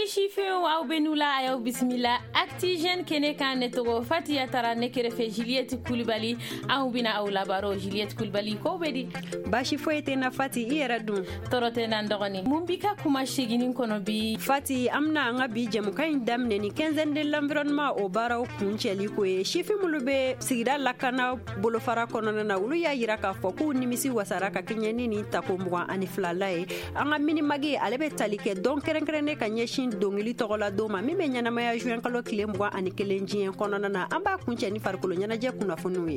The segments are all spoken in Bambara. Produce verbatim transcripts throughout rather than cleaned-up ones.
Mali chifin aw benula ayaw bismillah acti jeune kene kan netogo Fatia Tara ne kerefe Juliette Koulibaly aw bina aw labaro Juliette Koulibaly ko bedi bashi foyete na Fati iyera dun torote nan dogoni mumbika kuma sheginin kono bi Fati amna nga bi jemu kan damne ni quinzaine de l'environnement au baraw kuncheli ko e chifin mulube sigida lakana bolo fara kono na ulu ya yira ka fo ku nimisi wasara ka kenyeni ni takomwa ani flalae anga mini magi alebe talike don kerenkrene ka nyeshin dongili togola doma mime nyana maya juin kalo kilembwa ani kelenjien kono na amba kuncheni farkolo nyana je kuna funuye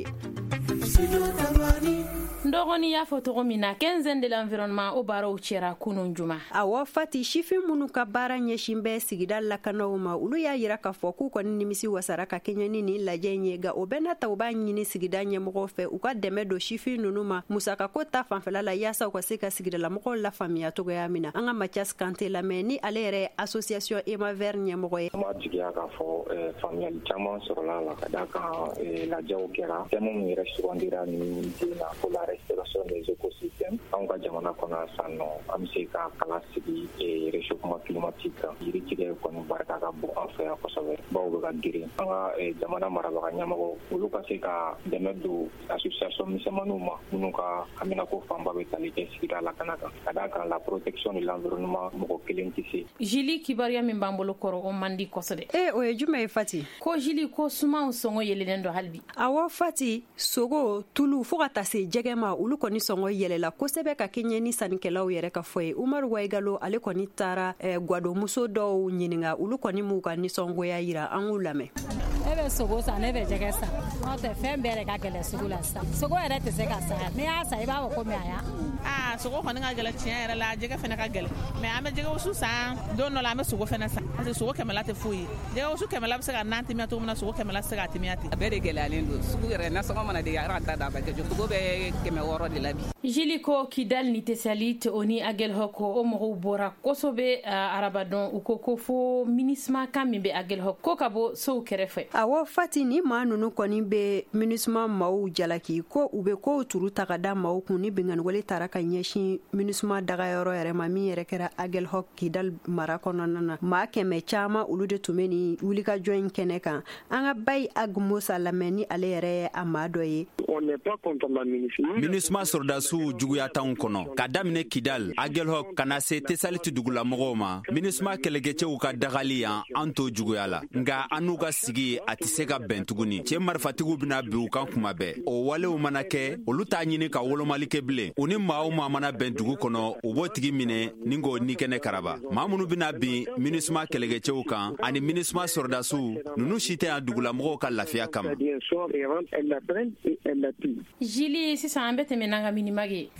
ndogoni ya foto mina quinzaine de l'environnement au baro chera kunun juma awo Fati chifin munu ka bara nyeshin be sigida lakana uma ulu ya yira ka fo ku kon nimisi wasara ka kenyeni ni lajenye ga obena tawba nyini sigida nyemgo fe uka deme do chifin nunuma musaka kota fanfela la yasa ko seka sigida la moko la famille to ga mina anga Mathias Kanté la meni alere association Ema Vergne moye ma jigia ka fo famille chama sur la la kadaka la jawkera temo mi restaurantira ni dina pour la restauration des écosystèmes anga jamana kona sanno amseka kala sigi e réchauffement climatique iri tige ko barka ka bo affaire ko sabe bawo ga diri anga jamana maraba nyamago uluka seka demedu association misamanuma munuka amina ko famba betalite sigida la kanaka kadaka la protection de l'environnement moko kelentisi Jili kibaria min bambolo koro o mandi kosode e o e jume Fati ko Jili ko suma songo yelelen do halbi awo Fati sogo tulu fogata se jegema ulu koni songo yelela ko sebe ka kenyeni sanikelaw yere ka foye Umar Waigalo ale koni tara eh, gwado muso do nyininga ulu koni muka ni songo ya yira angulame ebe sogo sa nebe jegesa no te fembere ka gele sugula sa sogo ere te se ka sa me asa iba ko me aya ah sogo ko nga gele tien ere la jege fena ka gele me ame jege usu sa don no la me sogo fena sa ase sogo kemela te fuyi jege usu kemela se ka nanti mi to mona sogo kemela se ka timiati abere gele alendo sogo ere na sogo mana de ya ranta da ba je sogo be keme woro de labi Jili ko kidal ni tesalit oni agel hoko o mo bora kosobe uh, arabadon ukoko fo minisma kambe agel hoko kabo so kerefe awo Fati ni manunu koni be minisma mau jalaki ko ube ko turu takada mau kuni bingan wali taraka nyeshi minisma daga yoro yere mami yere kera agel hok kidal marakono nana ma keme chama ulude tumeni ulika join keneka anga bay agmo salameni ale yere amado ye on n'est pas contre la minisma minisma sordasu juguya taun kono kadamne kidal agel hok kana se tesaliti dugula mogoma minisma kelegece uka dagali ya anto juguyala nga anuga sigi atisega bentuguni che marfatigu bina bi kan kuma be o wale o manake oluta nyini ka wolomali keble oni maaw ma mana bentugu kono o botigi mine ningo nikene karaba mamunu bina bi minisma kelegece ukan ani minisma sordasu nunu shite adugula mogo ka lafiya kama Jili sisa ambete menanga minimage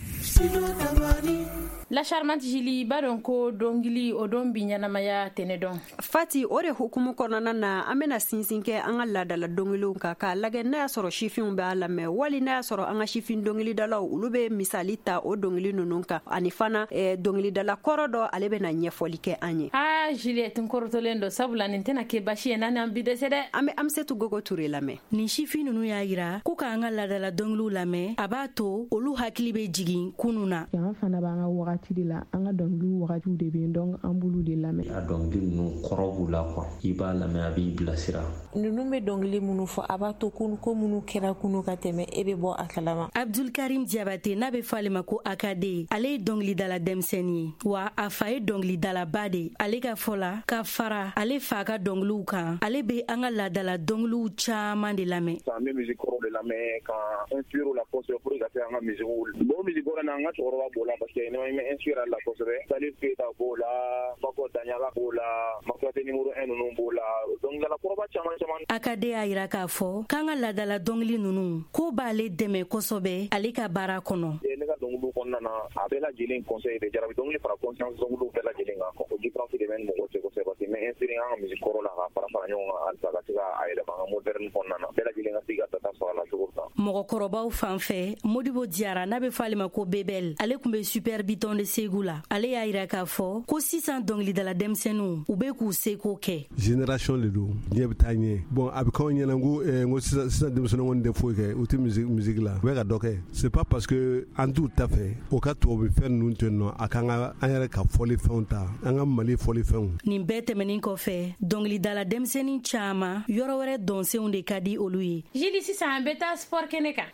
la charmante Jili badonko dongili odombi nyanamaya tenedon Fati ore hukumu konana na amena sinsinke anga lada la dongilo ka ka lage na soro shifin be ala me wali na soro anga shifin dongili dala ulube misalita o dongili nununka anifana e dongili dala korodo alebe na nyefolike anye ah Juliette nkorotolendo sabula nintena ke bashi nana ambide sede ame amsetu gogo ture lame ni shifin nunu ya yira ku ka anga lada la dongilo lame abato olu hakili be jigin kununa ya fana ba anga wakati dila anga donglu wakati de be ndong ambulu de lame a dongli nu korobu la kwa iba lame abi blasira nunu me dongli munu fo abato kun ko munu kera kunu kateme ebe bo akalama Abdul Karim Diabate na be falema ko akade ale dongli dala demseni wa afaye dongli dala bade ale ka fola ka fara ale fa ka donglu kan ale be anga la dala donglu chama de lame sa me musique ro de lame ka inspire la poste pour gâter anga musique bo musique ro na anga toro wa bola parce que ne me inspire la poste salif peta bola bako danyala bola makwate numéro un no bola donc la proba chama chama akade ayira ka fo kanga la dala dongli nunu ko bale deme kosobe ale ka bara kono ne ka donglu konna na abela jilin conseil de jarabi dongli para conscience donglu bela jilin ko différence de men mo ko se ko se mais inspire anga musique ro la para para nyonga alta ka tiga ayela ba modern konna na bela jilin ka tiga tata so la jourta mogo korobaw fanfe Modibo Diara na be falema ko bebel ale kumbe super biton de segula ale ya ira ka fo ko six cents dongli dala demsenu ube ku se ko ke génération le do nyebtanye bon a bɛ k'anw ɲɛna n ko n ko sisan sisan denmisɛnninw kɔni tɛ foyi kɛ u tɛ musique musique la u bɛ ka dɔ kɛ c'est pas parce que an t'u ta fɛ o ka tubabu fɛn ninnu to yen nɔ a k'an ka an yɛrɛ ka fɔlifɛnw ta an ka Mali fɔlifɛnw. Nin bɛɛ tɛmɛnen kɔfɛ dɔnkilidala denmisɛnnin caman yɔrɔ wɛrɛ dɔnsenw de ka di olu ye. Jili sisan an bɛ taa sport kɛnɛ kan.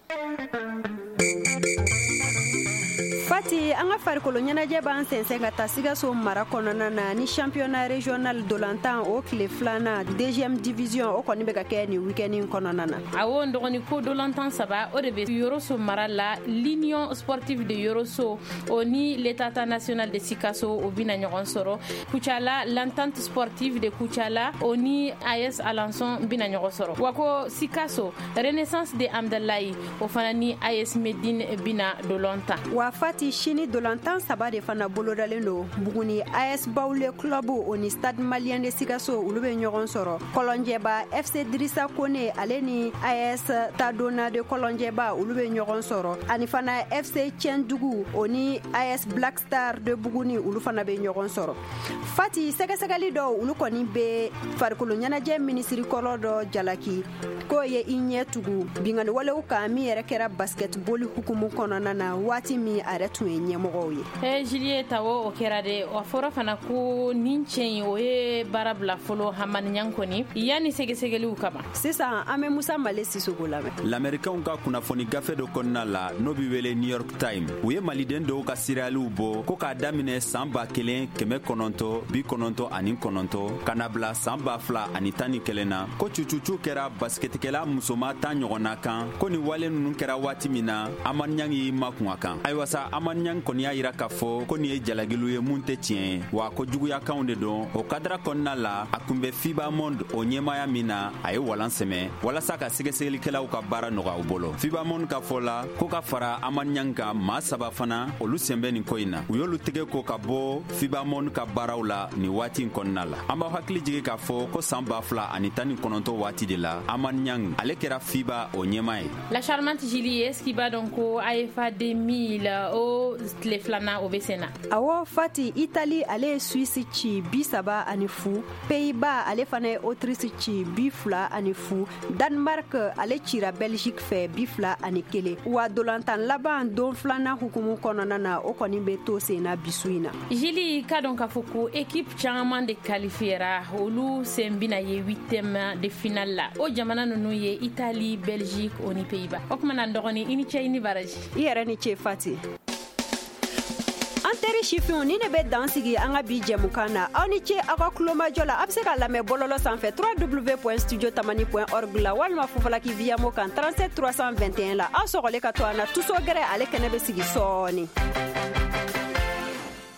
Fati an ka farikolo ɲɛnajɛ b'an sɛnsɛn ka taa Sikaso mara kɔnɔna na ni championnat régional dolantan o tile filanan deuxième division o kɔni bɛ ka kɛ ni week-end kɔnɔna na. Awɔ dɔgɔni ko dolantan saba o de bɛ Yoroso mara la l'Union sportive de Yoroso o ni l'État national de Sikaso o bina ɲɔgɔn sɔrɔ. Kucala l'entente sportive de Kucala o ni A S Alanson bina ɲɔgɔn sɔrɔ. Wa ko Sikaso Renaissance de Amdalayi o fana ni A S Medine bina dolantan. Wa Fati sini dolantan saba de fana bolodalen do Buguni A S Baoule club o ni Stade Malien de Sikaso olu bɛ ɲɔgɔn sɔrɔ. Kolonjɛba F C Drissa Kone ale ni A S Tadona de Kolonjɛba olu bɛ ɲɔgɔn sɔrɔ. Ani fana F C Tiendugu o ni A S Black Star de Buguni olu fana bɛ ɲɔgɔn sɔrɔ. Fati sɛgɛsɛgɛli dɔ olu kɔni bɛ farikolo ɲɛnajɛ minisiri kɔrɔ dɔ jalaki ko ye i ɲɛ tugu bingani walew kan min yɛrɛ kɛra basketball hukumu kɔnɔna na waati min a yɛrɛ tun ye ɲɛmɔgɔw ye. Eh Julie tawo o kɛra de o fɔra fana ko nin cɛn o ye baara bila fɔlɔ Hamani Ɲankoni yanni sɛgɛsɛgɛliw kama. Sisan an bɛ Musa Male Sisoko lamɛn. L'Américain ka kunnafoni gafe dɔ kɔnɔna la n'o bɛ wele New York Times u ye maliden dɔw ka siraliw bɔ ko k'a daminɛ san ba kelen kɛmɛ kɔnɔntɔn bi kɔnɔntɔn ani kɔnɔntɔn ka na bila san ba fila ani tan ni kelen na ko cucucu kɛra basketikɛla musoma tan ɲɔgɔnna kan ko ni wale ninnu kɛra waati min na Hamani Ɲangi y'i makun a kan. Ayiwa sa Hamani Ɲangi kɔni y'a yira k'a fɔ ko nin ye jalagilu ye mun tɛ tiɲɛ wa ko juguyakanw de don o kadira kɔnɔna la a kun bɛ FIBA Monde o ɲɛmaya min na a ye walan sɛmɛ walasa ka sɛgɛsɛgɛlikɛlaw ka baara nɔgɔya u bolo. FIBA Monde ka fɔ la ko ka fara Hamani Ɲangi kan maa saba fana olu sen bɛ nin ko in na u y'olu tɛgɛ ko ka bɔ FIBA Monde ka baaraw la nin waati in kɔnɔna la. An b'aw hakili jigin k'a fɔ ko san ba fila ani tan ni kɔnɔntɔn waati de la Hamani Ɲangi ale kɛra FIBA o ɲɛma ye. La charmante Julie est-ce qu'il va donc au A F A deux mille au tile filanan o bɛ sen na. Awɔ Fati Italie ale ye Suisse ci bi saba ani fu Pays-Bas ale fana ye Autriche ci bi fila ani fu Danemark ale cira Belgique fɛ bi fila ani kelen wa dolantan laban don filanan hukumu kɔnɔna na o kɔni bɛ to sen na bisu in na. Julie ka dɔn k'a fɔ ko équipe caman de qualifiera olu sen bina ye huitième de finale la o jamana ninnu ye Italie Belgique o ni Pays-Bas. O kuma na dɔgɔni i ni cɛ i ni baraji. I yɛrɛ ni ce Fati. An teri sifinw ni ne bɛ dan sigi an ka bi jɛmukan na aw ni ce aw ka kulomajɔ la a bɛ se ka lamɛn bɔlɔlɔ sanfɛ w w w point studio tamani point org la walima fufalaki viyamo kan trente-sept trois cent vingt et un la aw sɔgɔlen ka to an na tuso gɛrɛ ale kɛnɛ bɛ sigi sɔɔni.